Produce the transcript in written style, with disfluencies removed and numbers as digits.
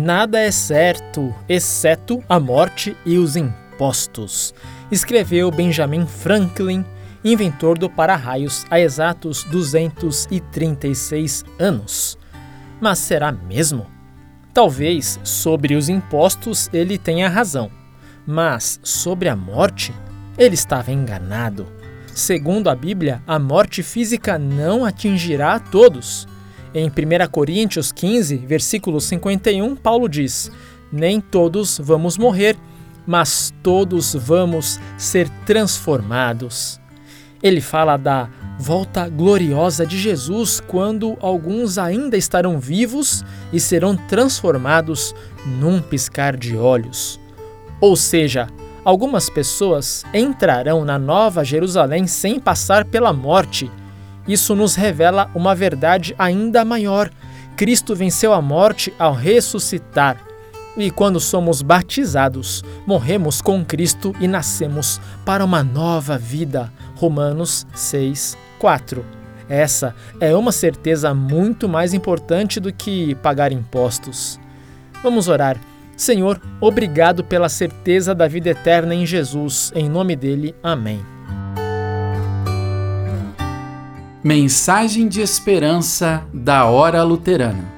Nada é certo, exceto a morte e os impostos, escreveu Benjamin Franklin, inventor do para-raios, há exatos 236 anos. Mas será mesmo? Talvez sobre os impostos ele tenha razão, mas sobre a morte ele estava enganado. Segundo a Bíblia, a morte física não atingirá a todos. Em 1 Coríntios 15, versículo 51, Paulo diz: nem todos vamos morrer, mas todos vamos ser transformados. Ele fala da volta gloriosa de Jesus, quando alguns ainda estarão vivos e serão transformados num piscar de olhos. Ou seja, algumas pessoas entrarão na Nova Jerusalém sem passar pela morte. Isso nos revela uma verdade ainda maior. Cristo venceu a morte ao ressuscitar. E quando somos batizados, morremos com Cristo e nascemos para uma nova vida. Romanos 6:4. Essa é uma certeza muito mais importante do que pagar impostos. Vamos orar. Senhor, obrigado pela certeza da vida eterna em Jesus. Em nome dele, amém. Mensagem de esperança da Hora Luterana.